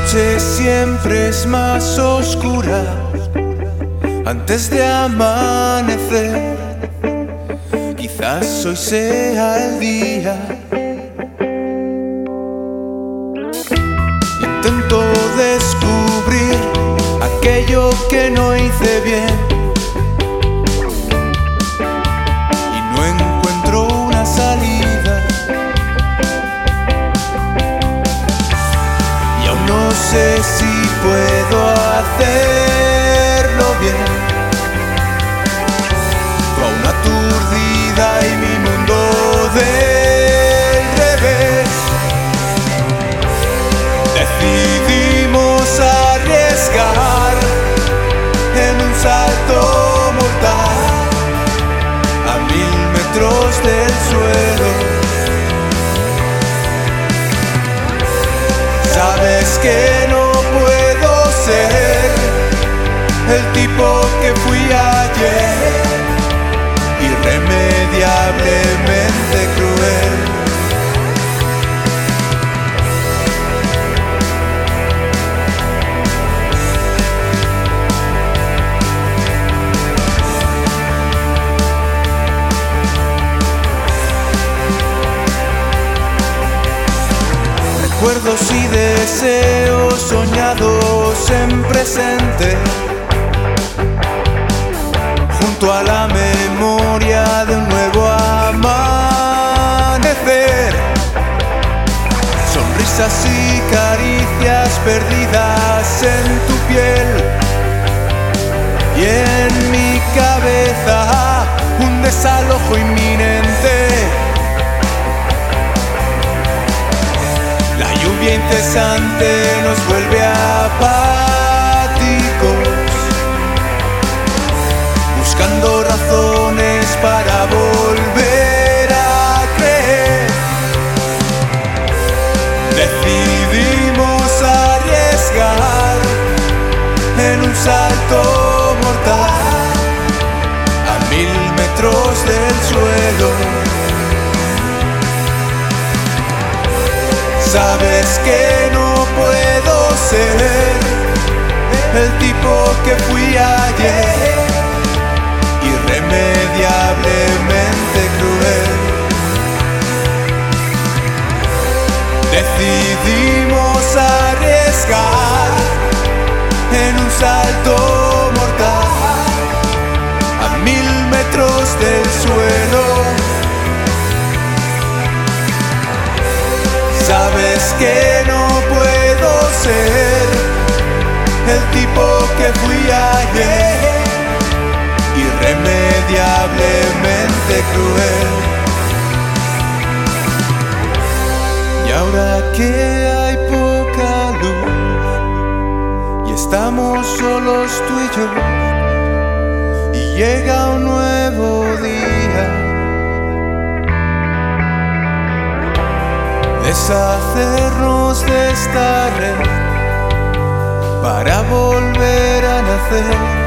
noche siempre es más oscura antes de amanecer. Quizás hoy sea el día. Intento descubrir aquello que no hice bien y no encuentro una salida. Y aún no sé si puedo hacerlo bien. Tú aún aturdida y mi mundo del revés. Decidimos arriesgar en un salto mortal a 1000 metros del suelo. Sabes que no puedo ser el tipo que fui ayer, irremediablemente cruel. Recuerdos y deseos soñados en presente, junto a la memoria de un nuevo amanecer. Sonrisas y caricias perdidas en tu piel, y en mi cabeza un desalojo inminente. La lluvia incesante nos vuelve apáticos, buscando razones para volver a creer. Decidimos arriesgar en un salto mortal a 1000 metros del suelo. Sabes que no puedo ser el tipo que fui ayer, irremediablemente cruel. Decidimos arriesgar en un salto mortal a 1000 metros del suelo. Sabes que no puedo ser el tipo que fui ayer, irremediablemente cruel. Y ahora que hay poca luz y estamos solos tú y yo, y llega un nuevo día, deshacernos de esta red para volver a nacer.